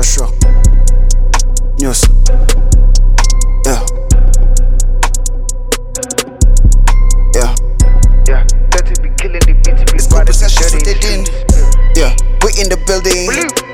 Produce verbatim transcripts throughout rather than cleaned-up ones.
for sure. News. Yeah. Yeah. Yeah, dirty be killing the beats, be It's bad, good possessions dirty what they shit. did. Yeah, we in the building.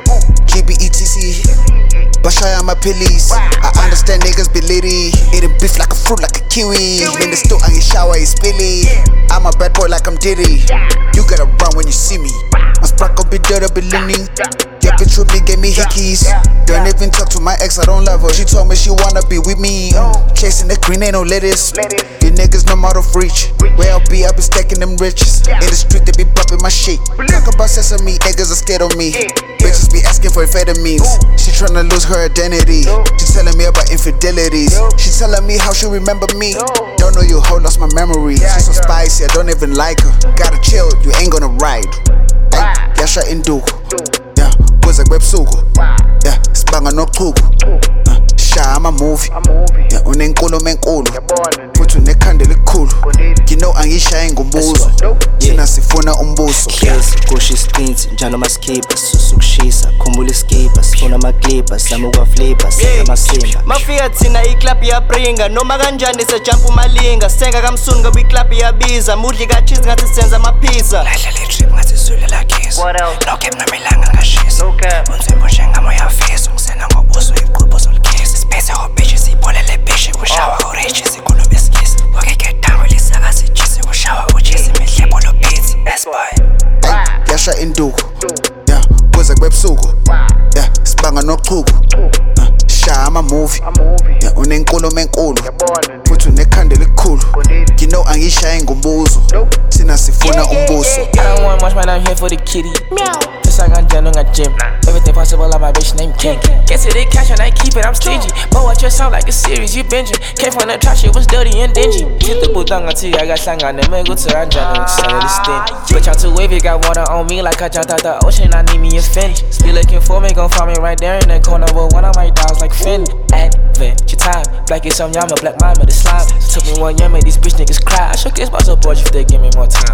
G B E T C. Bashaya my pillies. I understand niggas be litty. Eating beef like a fruit, like a kiwi. In the stool, I get shower, it's spilly. I'm a bad boy like I'm Diddy. You gotta run when you see me. My sprack up be dirty, be leaning. Your bitch with me gave me hickeys. Don't even talk to my ex, I don't love her. She told me she wanna be with me. Chasing the green, ain't no lettuce. You niggas no out of reach. Where I'll be, I be stacking them riches. In the street, they be bumping my shit. Talk about sesame, niggas are scared of me. Bitches be asking for amphetamines. She tryna lose her identity. She telling me about infidelities. She telling me how she remember me. Don't know you hoe, lost my memory. She so spicy, I don't even like her. Gotta chill, you ain't gonna ride. Ay, yasha induku. Yeah, kuze kwebusuku. Yeah, sibanga nochuku. Uh, Shaya ama movie. Yeah, unenkulumo enkulu. Futhi unekhanda elikhulu. You know angishaye ngombuzo. Thina sifuna umbuso. Hlezi kusho istinti njalo maskipha susu kushisa khumbula iskipha sifuna amaklipha sama ukwaflipa senza amasimba mafika thina iclub iyabringa noma kanjani sejump umalinga senga kamsuni ngoba iclub iyabiza mudli kacheese ngathi senza amapizza lahla le trip ngathi zule la kiss no game namelanga ngashisa unzimbo njengamo yafisa ungisena ngobuso iqhubo zolkiss space ho bitches ibole le bitch kushawa orange sikhulu beskis wake get down with isaka sijisi kushawa ujisi mihlebo lo beats yes boy yasha induku. Yeah, kuze kwebusuku. Yeah, sibanga nochuku. Uh, Shaya ama movie. Yeah, unenkulumo enkulu. Futhi unekhanda elikhulu. You know angishaye ngombuzo. Thina sifuna umbuso. I don't want much, man, I'm here for the kitty. Just like I'm done on a gym. Everything possible, I'm my bitch named Kim. Guess it ain't cash and I keep it, I'm stingy. But watch your sound like a series, you binging. Came from the trash, it was dirty and dingy. Hit the boot on T, I got sang on the go to Ranjan, son of the stin. Bitch, I'm too wavy, got water on me like I jumped out the ocean, I need me a fin. Still looking for me, gon' find me right there in the corner with one of my dogs like Finn. Adventure time, black is some yama, black mama, the slime. Took me one year, made these bitch niggas cry. I shook this boss up, boy, if they give me more time.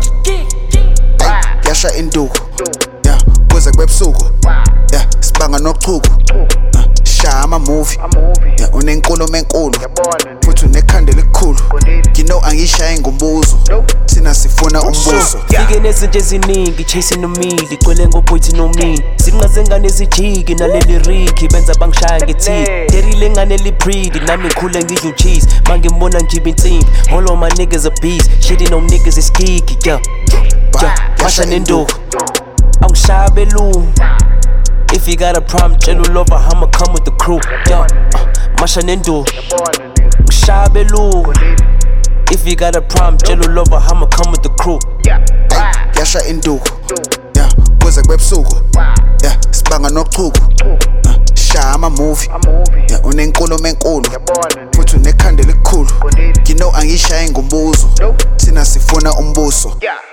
Ay, yasha induku. Yeah, kuze kwebusuku. Yeah, sibanga nochuku. Uh, Shaya ama movie. Yeah, unenkulumo enkulu. Futhi unekhanda elikhulu. You know angishaye ngombuzo. Thina sifuna umbuso. Fike nezinto eziningi chasing nomili kwele ngopoithi nomini sinqazengane ezijiki naleli riki benza bangishaya ngethi derile ngane libreed nami ngikhule ngidla cheese mangibona ngibe insimbi all of my niggas a beast shitting on niggas is kiki yeah yeah yasha nenduku angishaya belu if you got a problem tell lover I'ma come with the crew yeah masha nenduku angishaya belu if you got a problem, jello lover, I'ma come with the crew. Ay, yasha induku. Yeah, kuze kwebusuku. Yeah, sibanga nochuku. Uh, Shaya ama movie. Yeah, unenkulumo enkulu. Futhi unekhanda elikhulu. You know angishaye ngombuzo. Thina sifuna umbuso.